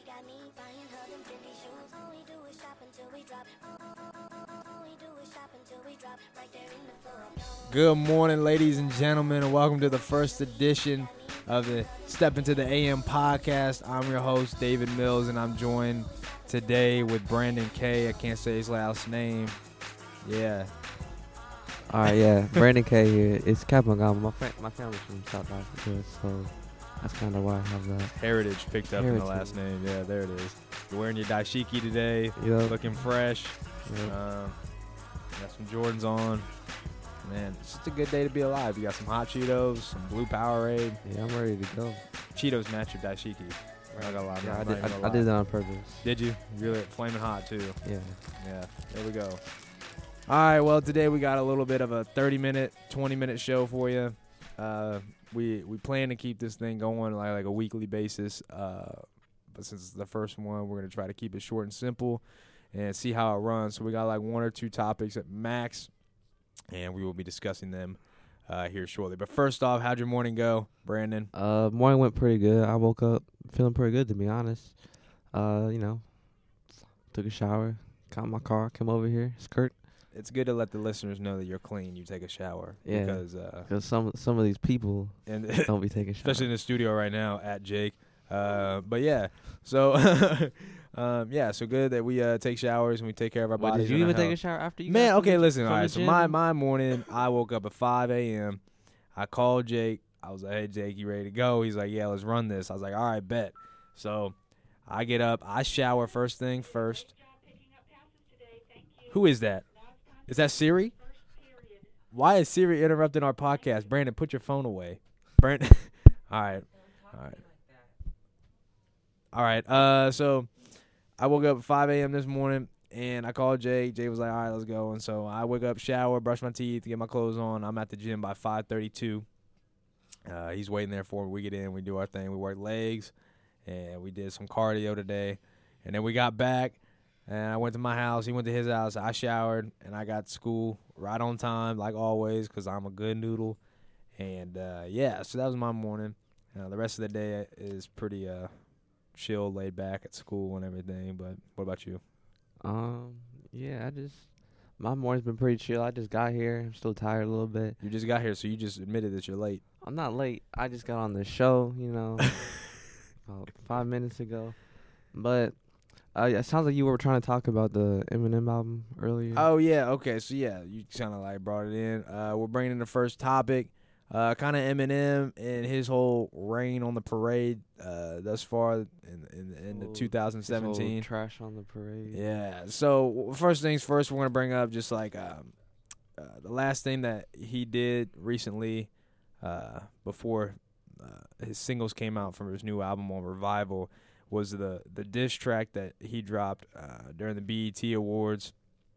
got me buying her them Fendi shoes. All we do is shop until we drop. All we do is shop until we drop. Right there in the floor. Good morning, ladies and gentlemen, and welcome to the first edition of the Step Into the AM podcast. I'm your host, David Mills, and I'm joined today with Brandon K. I can't say his last name. Yeah. All right, yeah. Brandon K here. It's Kapangama. My family's from South Africa, so that's kind of why I have that. Heritage picked up in the Heritage. last name. Yeah, there it is. You're wearing your dashiki today, Yep. looking fresh. Yep. Got some Jordans on. Man, it's just a good day to be alive. You got some hot Cheetos, some blue Powerade. Yeah, I'm ready to go. Cheetos match your dashiki. I'm not gonna lie, Yeah, I'm I not did. even gonna I lie. did that on purpose. Did you? Really flaming hot too. Yeah. Yeah, there we go. All right, well, today we got a little bit of a 30-minute, 20-minute show for you. We plan to keep this thing going like a weekly basis, but since it's the first one, we're going to try to keep it short and simple and see how it runs. So we got like one or two topics at max, and we will be discussing them here shortly. But first off, how'd your morning go, Brandon? Morning went pretty good. I woke up feeling pretty good, to be honest. Took a shower, got in my car, came over here, skirt. It's good to let the listeners know that you're clean. You take a shower. Yeah. Because some of these people and don't be taking showers. especially in the studio right now at Jake. But yeah, so so good that we take showers and we take care of our Wait, bodies. did you and even our take a health. shower after you? Man, got okay, from listen. the All right, so gym? my morning, I woke up at 5 a.m. I called Jake. I was like, "Hey, Jake, you ready to go?" He's like, "Yeah, let's run this." I was like, "All right, bet." So I get up, I shower first thing first. Who is that? Is that Siri? Why is Siri interrupting our podcast? Brandon, put your phone away. Brandon. All right. So I woke up at 5 a.m. this morning, and I called Jay. Jay was like, all right, let's go. And so I wake up, shower, brush my teeth, get my clothes on. I'm at the gym by 5:32. He's waiting there for me. We get in, we do our thing. We work legs, and we did some cardio today. And then we got back, and I went to my house. He went to his house. I showered, and I got to school right on time, like always, because I'm a good noodle. And, so that was my morning. The rest of the day is pretty chill, laid back at school and everything. But what about you? Yeah, my morning's been pretty chill. I just got here. I'm still tired a little bit. You just got here, so you just admitted that you're late. I'm not late. I just got on the show, about 5 minutes ago. But it sounds like you were trying to talk about the Eminem album earlier. Oh, yeah. Okay, so, yeah, you kind of, like, brought it in. We're bringing in the first topic. Kind of Eminem and his whole reign on the parade thus far in the 2017. Trash on the parade. Yeah. So first things first, we're gonna bring up just like the last thing that he did recently before his singles came out from his new album on Revival was the diss track that he dropped during the BET Awards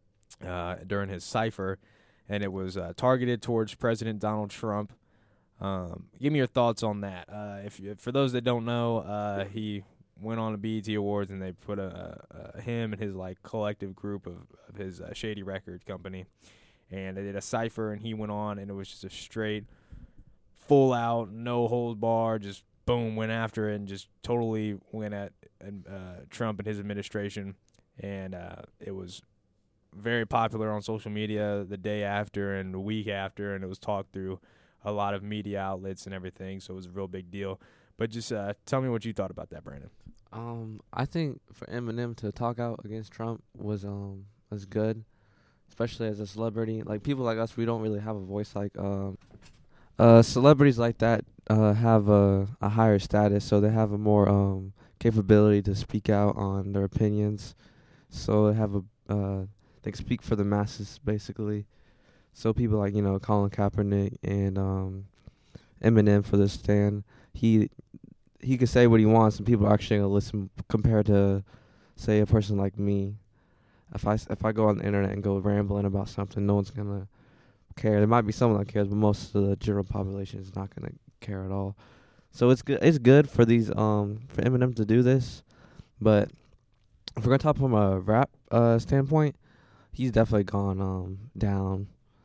during his cipher, and it was targeted towards President Donald Trump. Give me your thoughts on that. For those that don't know, he went on the BET Awards and they put him and his like collective group of his Shady Record company, and they did a cipher, and he went on, and it was just a straight, full out, no hold bar, just boom, went after it and just totally went at Trump and his administration, and it was very popular on social media the day after and the week after, and it was talked through a lot of media outlets and everything, so it was a real big deal. But just tell me what you thought about that, Brandon. I think for Eminem to talk out against Trump was good, especially as a celebrity. Like people like us, we don't really have a voice. Like celebrities like that have a higher status, so they have a more capability to speak out on their opinions. So they have they can speak for the masses, basically. So people like, Colin Kaepernick and Eminem for this stand, he can say what he wants and people are actually going to listen compared to, say, a person like me. If I go on the internet and go rambling about something, no one's going to care. There might be someone that cares, but most of the general population is not going to care at all. So it's good for these for Eminem to do this, but if we're going to talk from a rap standpoint, he's definitely gone down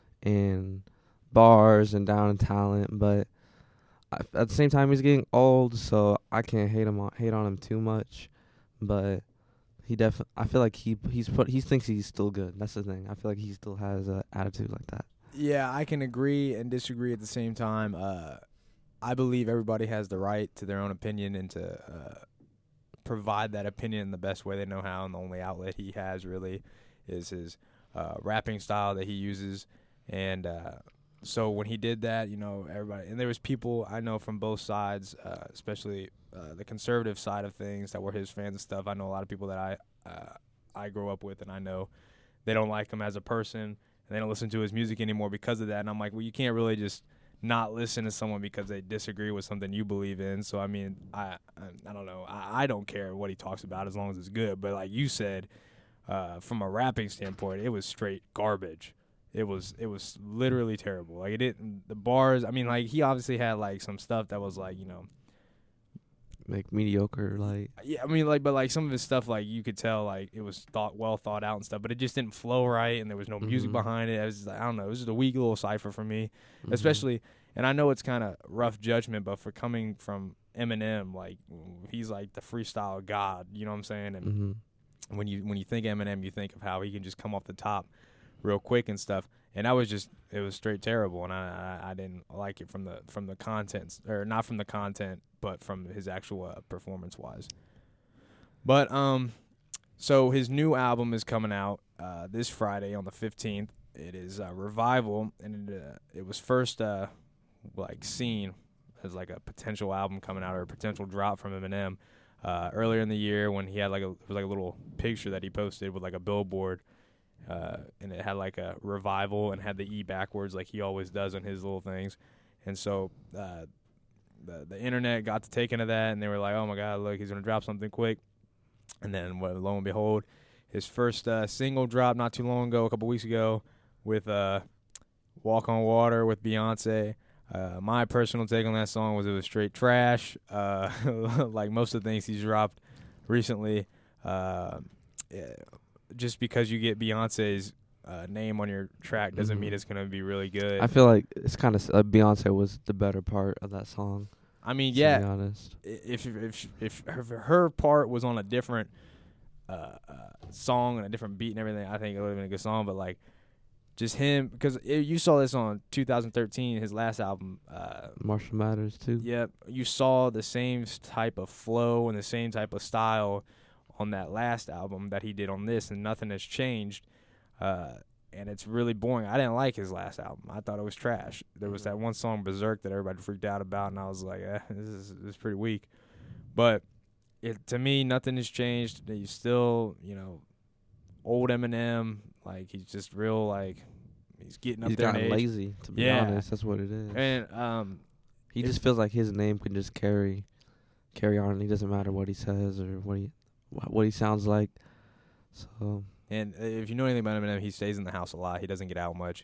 in bars and down in talent, but at the same time he's getting old, so I can't hate on him too much. but I feel like he thinks he's still good. That's the thing. I feel like he still has an attitude like that. Yeah, I can agree and disagree at the same time. I believe everybody has the right to their own opinion and to provide that opinion in the best way they know how, and the only outlet he has really is his rapping style that he uses. And so when he did that, everybody, and there was people I know from both sides, especially the conservative side of things that were his fans and stuff. I know a lot of people that I grew up with, and I know they don't like him as a person, and they don't listen to his music anymore because of that. And I'm like, well, you can't really just not listen to someone because they disagree with something you believe in. So I mean, I don't know. I don't care what he talks about as long as it's good. But like you said, from a rapping standpoint, it was straight garbage. It was literally terrible. Like the bars. I mean, like he obviously had like some stuff that was like like mediocre, like yeah. I mean, but like some of his stuff, like you could tell like it was well thought out and stuff, but it just didn't flow right, and there was no music behind it. It was just, I don't know. It was just a weak little cipher for me, especially. And I know it's kind of rough judgment, but for coming from Eminem, like he's like the freestyle god. You know what I'm saying? And when you think Eminem, you think of how he can just come off the top real quick and stuff. And it was straight terrible, and I didn't like it from the contents, or not from the content, but from his actual performance wise. But so his new album is coming out this Friday on the 15th. It is Revival, and it was first seen as like a potential album coming out or a potential drop from Eminem earlier in the year when he had it was like a little picture that he posted with like a billboard. And it had like a revival and had the E backwards like he always does on his little things. And so the internet got to taking to that, and they were like, oh my God, look, he's going to drop something quick. And then lo and behold, his first single dropped not too long ago, a couple weeks ago, with Walk on Water with Beyonce. My personal take on that song was it was straight trash. Like most of the things he's dropped recently. Just because you get Beyonce's name on your track doesn't mean it's going to be really good. I feel like it's kind of Beyonce was the better part of that song. I mean, to yeah. be honest. If her part was on a different song and a different beat and everything, I think it would have been a good song. But like, just him, because you saw this on 2013, his last album. Marshall Mathers too. Yep, you saw the same type of flow and the same type of style on that last album that he did on this, and nothing has changed. And it's really boring. I didn't like his last album. I thought it was trash. There was that one song, Berserk, that everybody freaked out about, and I was like, this is pretty weak. But to me, nothing has changed. He's still, old Eminem. Like, he's just real, like, he's getting up there in age. He's gotten lazy, to be honest. That's what it is. And he just feels like his name can just carry on. It doesn't matter what he says or what he sounds like. So. And if you know anything about Eminem, he stays in the house a lot. He doesn't get out much.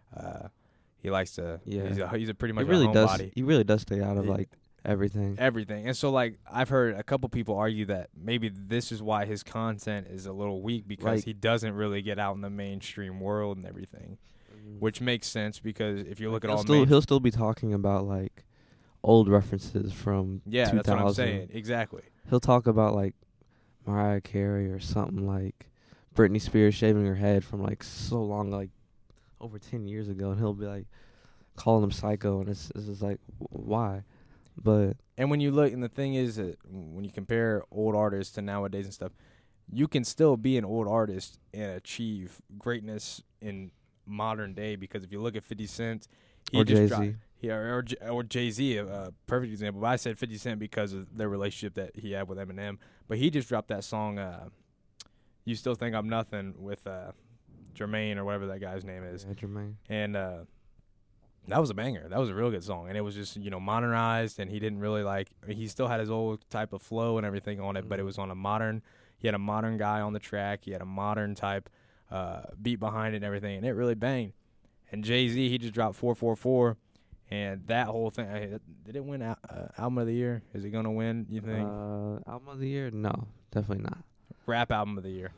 He likes to. Yeah. He's a pretty much a homebody. He really does stay out of like everything. And so like I've heard a couple people argue that maybe this is why his content is a little weak, because he doesn't really get out in the mainstream world and everything, which makes sense because if you look at he'll still be talking about like old references from 2000. That's what I'm saying. Exactly. He'll talk about like Mariah Carey or something like Britney Spears shaving her head from like so long, like over 10 years ago, and he'll be like calling him psycho, and it's just like why? But and when you look, and the thing is that when you compare old artists to nowadays and stuff, you can still be an old artist and achieve greatness in modern day, because if you look at 50 Cent, or Jay-Z. Or Jay-Z, a perfect example. But I said 50 Cent because of their relationship that he had with Eminem. But he just dropped that song, You Still Think I'm Nothing, with Jermaine or whatever that guy's name is. Yeah, Jermaine. And that was a banger. That was a real good song. And it was just, modernized, and he didn't really he still had his old type of flow and everything on it, but it was on he had a modern guy on the track. He had a modern type beat behind it and everything, and it really banged. And Jay-Z, he just dropped 444, and that whole thing, did it win Album of the Year? Is it going to win, you think? Album of the Year? No, definitely not. Rap Album of the Year?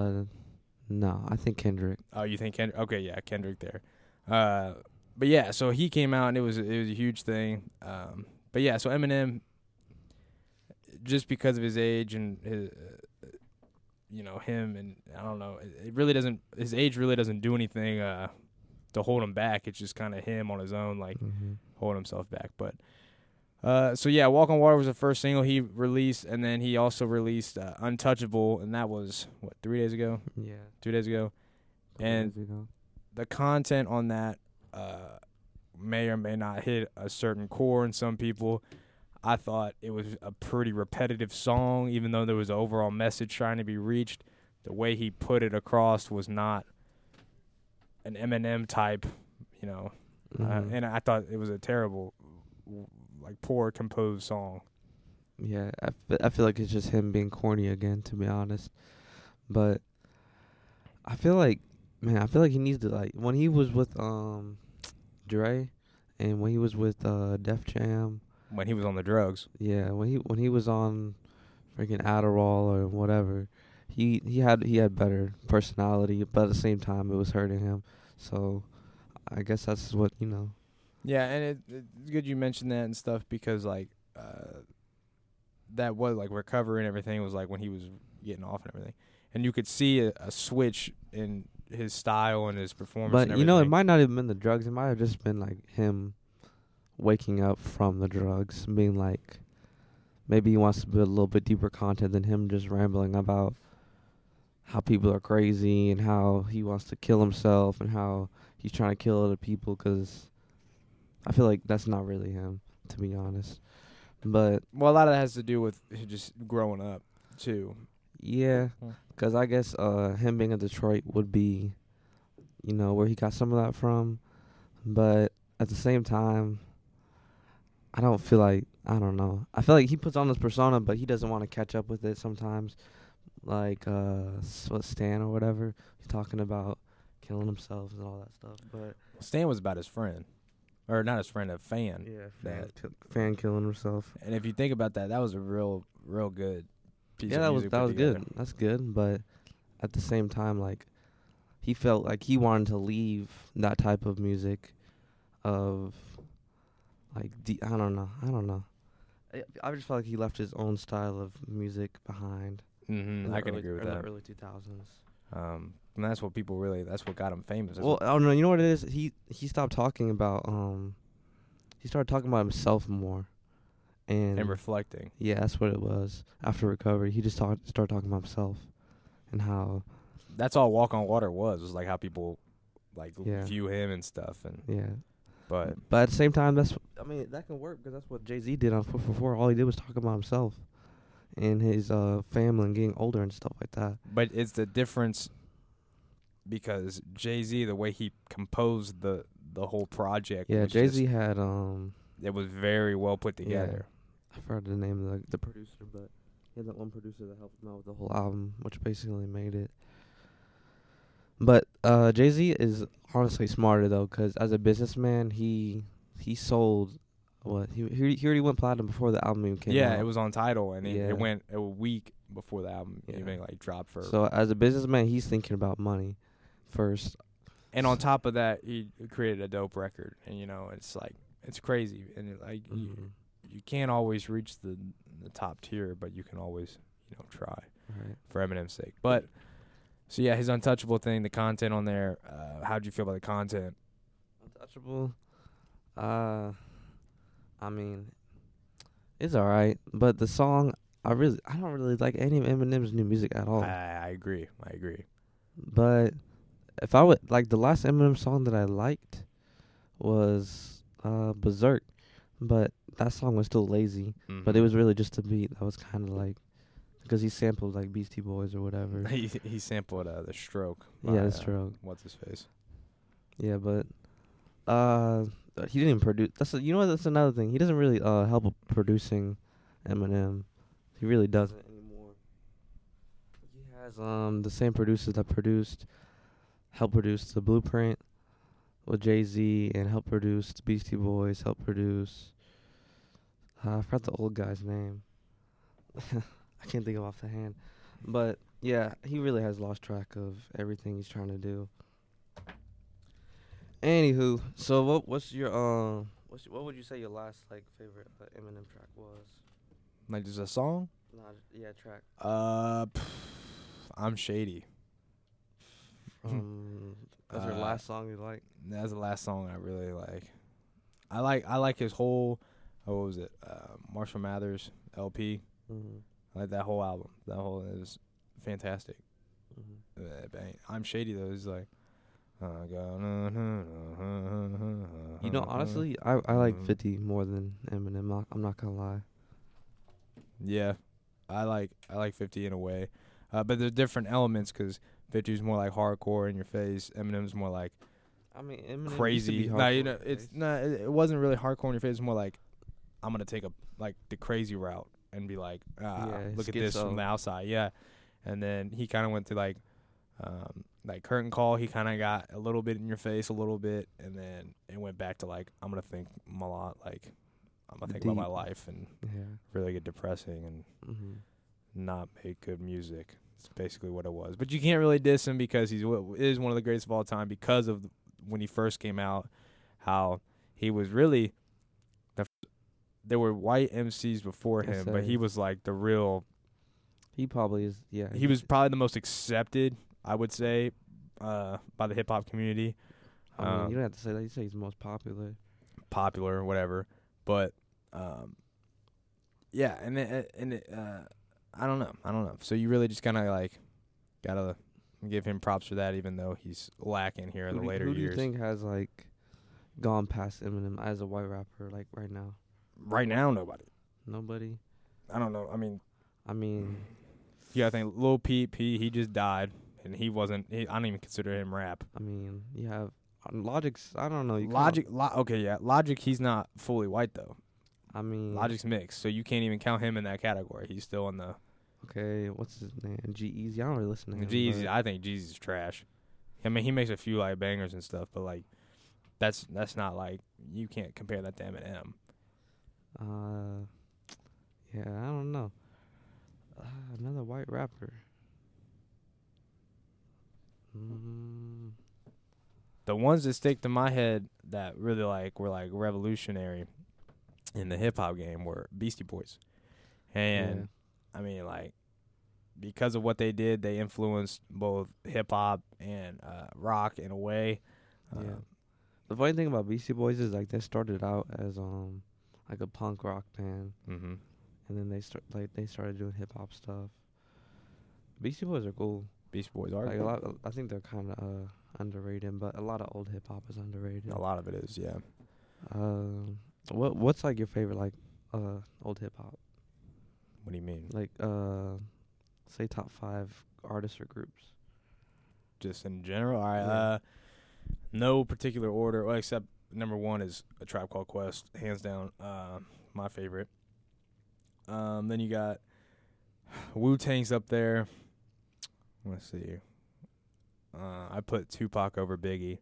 No, I think Kendrick. Oh, you think Kendrick? Okay, yeah, Kendrick there. But yeah, so he came out, and it was a huge thing. But yeah, so Eminem, just because of his age and his, him, and I don't know, it really doesn't. His age really doesn't do anything to hold him back. It's just kind of him on his own, like holding himself back. But so yeah, Walk on Water was the first single he released, and then he also released Untouchable, and that was 3 days ago. Yeah. 2 days ago, and the content on that may or may not hit a certain core in some people. I thought it was a pretty repetitive song, even though there was an overall message trying to be reached. The way he put it across was not an Eminem type, and I thought it was a terrible, poor composed song. Yeah, I feel like it's just him being corny again, to be honest. But I feel like he needs to, when he was with Dre, and when he was with Def Jam. When he was on the drugs. Yeah, when he was on freaking Adderall or whatever, he had better personality, but at the same time it was hurting him. So I guess that's what, Yeah, and it's good you mentioned that and stuff, because that was recovery and everything was when he was getting off and everything. And you could see a switch in his style and his performance. But and everything. it might not have been the drugs. It might have just been him waking up from the drugs, being maybe he wants to build a little bit deeper content than him just rambling about how people are crazy and how he wants to kill himself and how he's trying to kill other people, because I feel like that's not really him, to be honest. But a lot of that has to do with just growing up too. Yeah, because I guess him being in Detroit would be, where he got some of that from. But at the same time, I don't know. I feel like he puts on this persona, but he doesn't want to catch up with it sometimes. Stan or whatever, he's talking about killing himself and all that stuff. But Stan was about his friend. Or not his friend, a fan. Yeah, fan killing himself. And if you think about that, that was a real good piece of that music. was good. That's good. But at the same time, he felt like he wanted to leave that type of music of, I don't know. I just felt like he left his own style of music behind. I can agree with that. In the early 2000s. And that's what that's what got him famous. Well, I don't know. You know what it is? He stopped talking about, he started talking about himself more. And reflecting. Yeah, that's what it was. After recovery, he just started talking about himself and how. That's all Walk on Water was how people, view him and stuff. And yeah. But at the same time, that can work, because that's what Jay-Z did on 444. All he did was talk about himself and his family and getting older and stuff like that. But it's the difference, because Jay-Z, the way he composed the whole project. Yeah, Jay-Z had it was very well put together. I forgot the name of the producer, but he had that one producer that helped him out with the whole album, which basically made it. But Jay-Z is honestly smarter, though, because as a businessman, he sold what he already went platinum before the album even came out. Yeah, it was on Tidal, and it went a week before the album even dropped for. So as a businessman, he's thinking about money first. And on top of that, he created a dope record, and it's crazy, and you can't always reach the top tier, but you can always try for Eminem's sake. But so yeah, his Untouchable thing, the content on there. How'd you feel about the content? Untouchable, it's alright, but the song, I don't really like any of Eminem's new music at all. I agree. But if I would the last Eminem song that I liked was Berserk, but that song was still lazy. Mm-hmm. But it was really just a beat that was kind of because he sampled Beastie Boys or whatever. he sampled The Stroke. Yeah, The Stroke. What's his face? Yeah, but he didn't even produce. That's another thing. He doesn't really help producing Eminem. He really doesn't anymore. He has the same producers that helped produce The Blueprint with Jay-Z, and helped produce the Beastie Boys, helped produce. I forgot the old guy's name. I can't think of off the hand. But yeah, he really has lost track of everything he's trying to do. Anywho, so what's your what would you say your last favorite Eminem track was? Like just a song? Yeah, track. I'm Shady. That's your last song you like? That's the last song I really like. I like his whole, what was it? Marshall Mathers LP. Mm-hmm. I like that whole album. That whole, it was fantastic. Mm-hmm. I'm Shady though. It's like, You know, honestly, I like 50 more than Eminem. I'm not gonna lie. yeah, I like 50 in a way, but there's different elements because 50 is more like hardcore in your face. Eminem's more like I mean, Eminem crazy. Used to be Nah, you hardcore know, in your it's face. not. It wasn't really hardcore in your face. It's more like I'm gonna take the crazy route and be like, look at this from schizo. the outside. Yeah, and then he kind of went to like Curtain Call. He kind of got a little bit in your face, a little bit, and then it went back to like I'm gonna think a lot. Like I'm gonna think about my Deep. life and Yeah. really get depressing and Mm-hmm. not make good music. It's basically what it was. But you can't really diss him because he is one of the greatest of all time because of when he first came out, how he was really there were white MCs before Yes, him, but he sir. was like the real. He probably is. Yeah. He was probably the most accepted, I would say, by the hip hop community. I mean, you don't have to say that. You say he's the most popular. Popular or whatever, but yeah, I don't know. So you really just kind of like gotta give him props for that, even though he's lacking here in the later Who do you years. think has like gone past Eminem as a white rapper like right now? Right now, nobody. Nobody. I don't know. I mean, You gotta think Lil Peep. He just died, and he wasn't. I don't even consider him rap. you have Logic's. I don't know. Okay, yeah, Logic. He's not fully white though. Logic's mixed, so you can't even count him in that category. He's still in the Okay, what's his name? G-Eazy. I don't really listen to him. Jeezy. but- I think Jeezy's trash. I mean, he makes a few like bangers and stuff, but like that's not like you can't compare that to Eminem. Yeah, I don't know. Another white rapper. The ones that stick to my head that really were like revolutionary in the hip hop game were Beastie Boys, and I mean like because of what they did, they influenced both hip hop and rock in a way. Yeah. The funny thing about Beastie Boys is like they started out as like a punk rock band, Mm-hmm. and then they started doing hip hop stuff. Beastie Boys are cool. Beastie Boys are Like cool. I think they're kind of underrated, but a lot of old hip hop is underrated. A lot of it is, yeah. What's like your favorite like old hip hop? What do you mean? Like say top 5 artists or groups. Just in general? All right. Yeah. No particular order, well, except number 1 is A Tribe Called Quest, hands down. My favorite. Then you got Wu-Tang's up there. Let's see. I put Tupac over Biggie.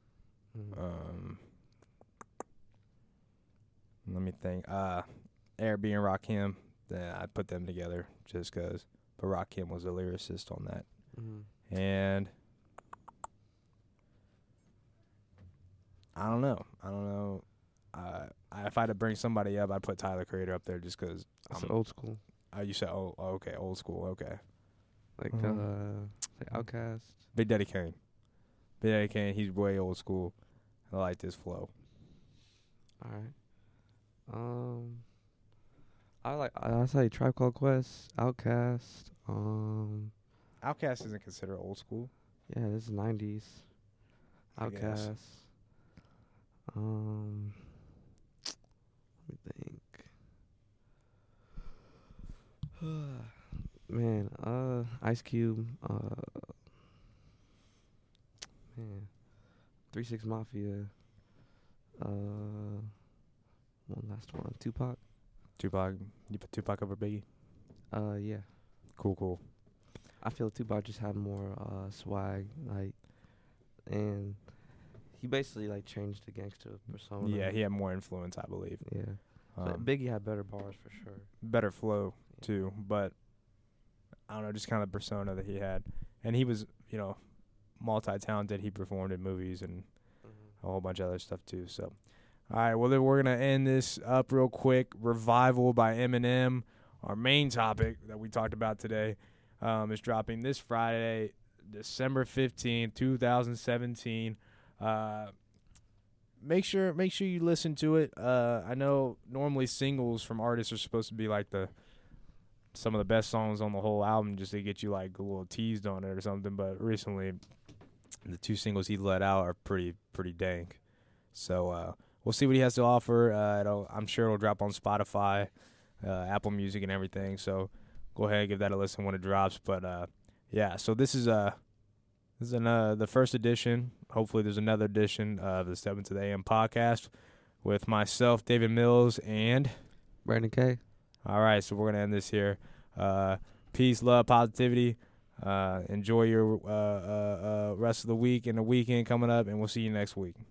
Let me think. Airbnb and Rakim. Then I put them together just 'cause. But Rakim was a lyricist on that. And I don't know. If I had to bring somebody up, I'd put Tyler Creator up there just 'cause. That's old school. You said, okay, old school, okay. Like say Outkast. Big Daddy Kane. Big Daddy Kane, he's way old school. I like this flow. All right. I say Tribe Called Quest, Outkast. Outkast isn't considered old school. Yeah, this is 90s. I guess. Outkast. Let me think. Man, Ice Cube. Man, 3 6 Mafia. One last one. Tupac. Tupac. You put Tupac over Biggie? Yeah. Cool. I feel Tupac just had more swag, like, and he basically like changed the gangster persona. Yeah, he had more influence, I believe. Yeah. But Biggie had better bars for sure. Better flow too, but I don't know, just kind of the persona that he had, and he was, multi-talented. He performed in movies and a whole bunch of other stuff too. So, all right, well then we're gonna end this up real quick. Revival by Eminem our main topic that we talked about today is dropping this Friday, December 15th, 2017. Make sure you listen to it. I know normally singles from artists are supposed to be like some of the best songs on the whole album, just to get you like a little teased on it or something. But recently, the 2 singles he let out are pretty dank. So we'll see what he has to offer. I'm sure it'll drop on Spotify, Apple Music, and everything. So go ahead and give that a listen when it drops. But yeah, so this is the first edition. Hopefully there's another edition of the Step Into the AM podcast with myself, David Mills, and Brandon K. All right, so we're going to end this here. Peace, love, positivity. Enjoy your rest of the week and the weekend coming up, and we'll see you next week.